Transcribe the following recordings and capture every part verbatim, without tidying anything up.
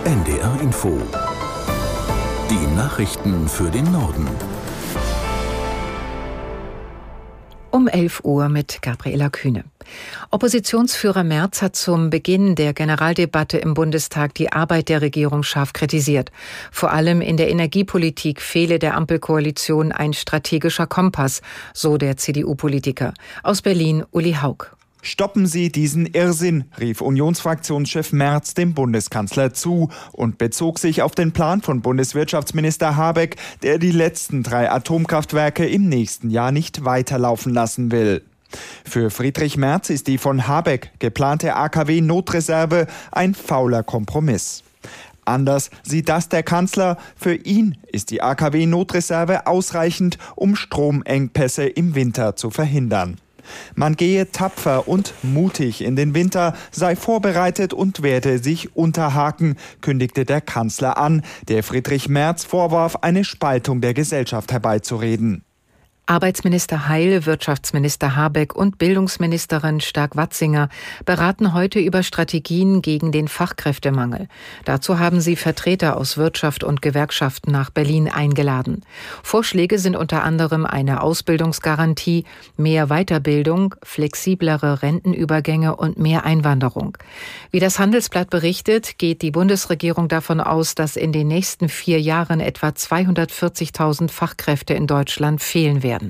N D R Info. Die Nachrichten für den Norden. Um elf Uhr mit Gabriela Kühne. Oppositionsführer Merz hat zum Beginn der Generaldebatte im Bundestag die Arbeit der Regierung scharf kritisiert. Vor allem in der Energiepolitik fehle der Ampelkoalition ein strategischer Kompass, so der C D U-Politiker. Aus Berlin Uli Haug. Stoppen Sie diesen Irrsinn, rief Unionsfraktionschef Merz dem Bundeskanzler zu und bezog sich auf den Plan von Bundeswirtschaftsminister Habeck, der die letzten drei Atomkraftwerke im nächsten Jahr nicht weiterlaufen lassen will. Für Friedrich Merz ist die von Habeck geplante A K W-Notreserve ein fauler Kompromiss. Anders sieht das der Kanzler. Für ihn ist die A K W-Notreserve ausreichend, um Stromengpässe im Winter zu verhindern. Man gehe tapfer und mutig in den Winter, sei vorbereitet und werde sich unterhaken, kündigte der Kanzler an, der Friedrich Merz vorwarf, eine Spaltung der Gesellschaft herbeizureden. Arbeitsminister Heil, Wirtschaftsminister Habeck und Bildungsministerin Stark-Watzinger beraten heute über Strategien gegen den Fachkräftemangel. Dazu haben sie Vertreter aus Wirtschaft und Gewerkschaften nach Berlin eingeladen. Vorschläge sind unter anderem eine Ausbildungsgarantie, mehr Weiterbildung, flexiblere Rentenübergänge und mehr Einwanderung. Wie das Handelsblatt berichtet, geht die Bundesregierung davon aus, dass in den nächsten vier Jahren etwa zweihundertvierzigtausend Fachkräfte in Deutschland fehlen werden.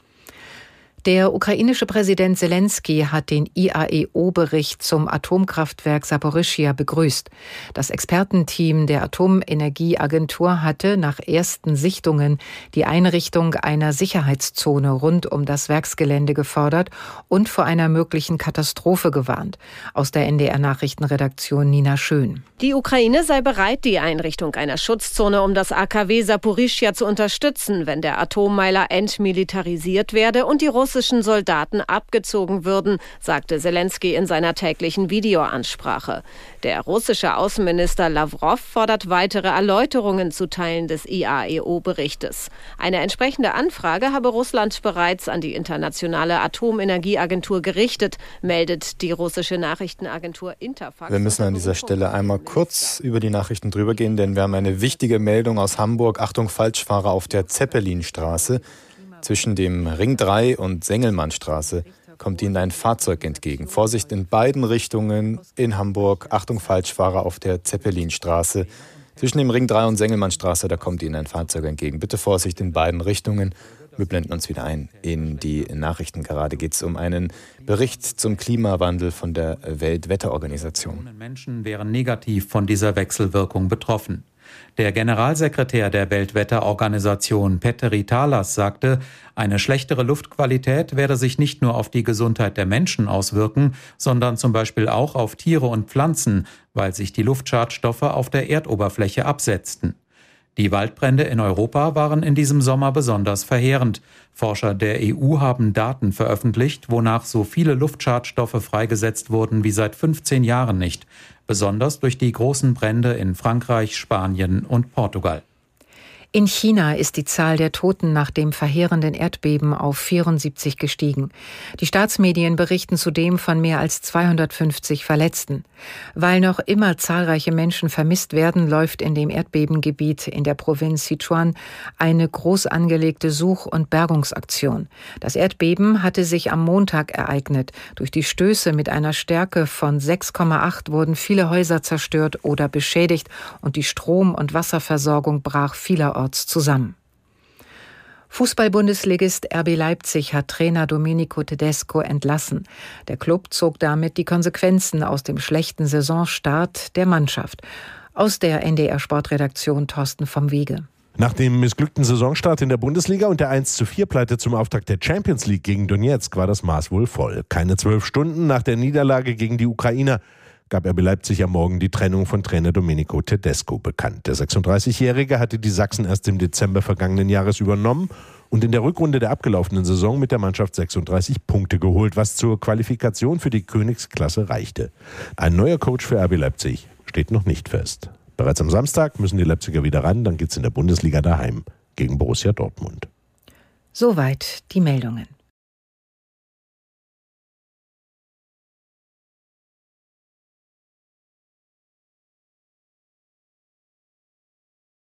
Der ukrainische Präsident Selenskyj hat den I A E O-Bericht zum Atomkraftwerk Saporischschja begrüßt. Das Expertenteam der Atomenergieagentur hatte nach ersten Sichtungen die Einrichtung einer Sicherheitszone rund um das Werksgelände gefordert und vor einer möglichen Katastrophe gewarnt. Aus der N D R-Nachrichtenredaktion Nina Schön. Die Ukraine sei bereit, die Einrichtung einer Schutzzone um das A K W Saporischschja zu unterstützen, wenn der Atommeiler entmilitarisiert werde und die russischen Soldaten abgezogen würden, sagte Selenskyj in seiner täglichen Videoansprache. Der russische Außenminister Lawrow fordert weitere Erläuterungen zu Teilen des I A E O-Berichtes. Eine entsprechende Anfrage habe Russland bereits an die Internationale Atomenergieagentur gerichtet, meldet die russische Nachrichtenagentur Interfax. Wir müssen an dieser Stelle einmal kurz über die Nachrichten drüber gehen, denn wir haben eine wichtige Meldung aus Hamburg. Achtung, Falschfahrer auf der Zeppelinstraße. Zwischen dem Ring drei und Sengelmannstraße kommt Ihnen ein Fahrzeug entgegen. Vorsicht in beiden Richtungen in Hamburg. Achtung, Falschfahrer auf der Zeppelinstraße. Zwischen dem Ring drei und Sengelmannstraße, da kommt Ihnen ein Fahrzeug entgegen. Bitte Vorsicht in beiden Richtungen. Wir blenden uns wieder ein in die Nachrichten. Gerade geht es um einen Bericht zum Klimawandel von der Weltwetterorganisation. Menschen wären negativ von dieser Wechselwirkung betroffen. Der Generalsekretär der Weltwetterorganisation Petteri Talas sagte, eine schlechtere Luftqualität werde sich nicht nur auf die Gesundheit der Menschen auswirken, sondern zum Beispiel auch auf Tiere und Pflanzen, weil sich die Luftschadstoffe auf der Erdoberfläche absetzten. Die Waldbrände in Europa waren in diesem Sommer besonders verheerend. Forscher der E U haben Daten veröffentlicht, wonach so viele Luftschadstoffe freigesetzt wurden wie seit fünfzehn Jahren nicht. Besonders durch die großen Brände in Frankreich, Spanien und Portugal. In China ist die Zahl der Toten nach dem verheerenden Erdbeben auf vierundsiebzig gestiegen. Die Staatsmedien berichten zudem von mehr als zweihundertfünfzig Verletzten. Weil noch immer zahlreiche Menschen vermisst werden, läuft in dem Erdbebengebiet in der Provinz Sichuan eine groß angelegte Such- und Bergungsaktion. Das Erdbeben hatte sich am Montag ereignet. Durch die Stöße mit einer Stärke von sechs Komma acht wurden viele Häuser zerstört oder beschädigt und die Strom- und Wasserversorgung brach vielerorts zusammen. Fußball-Bundesligist R B Leipzig hat Trainer Domenico Tedesco entlassen. Der Klub zog damit die Konsequenzen aus dem schlechten Saisonstart der Mannschaft. Aus der N D R-Sportredaktion Thorsten vom Wege. Nach dem missglückten Saisonstart in der Bundesliga und der eins zu vier Pleite zum Auftakt der Champions League gegen Donetsk war das Maß wohl voll. Keine zwölf Stunden nach der Niederlage gegen die Ukrainer gab R B Leipzig am Morgen die Trennung von Trainer Domenico Tedesco bekannt. Der sechsunddreißigjährige hatte die Sachsen erst im Dezember vergangenen Jahres übernommen und in der Rückrunde der abgelaufenen Saison mit der Mannschaft sechsunddreißig Punkte geholt, was zur Qualifikation für die Königsklasse reichte. Ein neuer Coach für R B Leipzig steht noch nicht fest. Bereits am Samstag müssen die Leipziger wieder ran, dann geht's in der Bundesliga daheim gegen Borussia Dortmund. Soweit die Meldungen.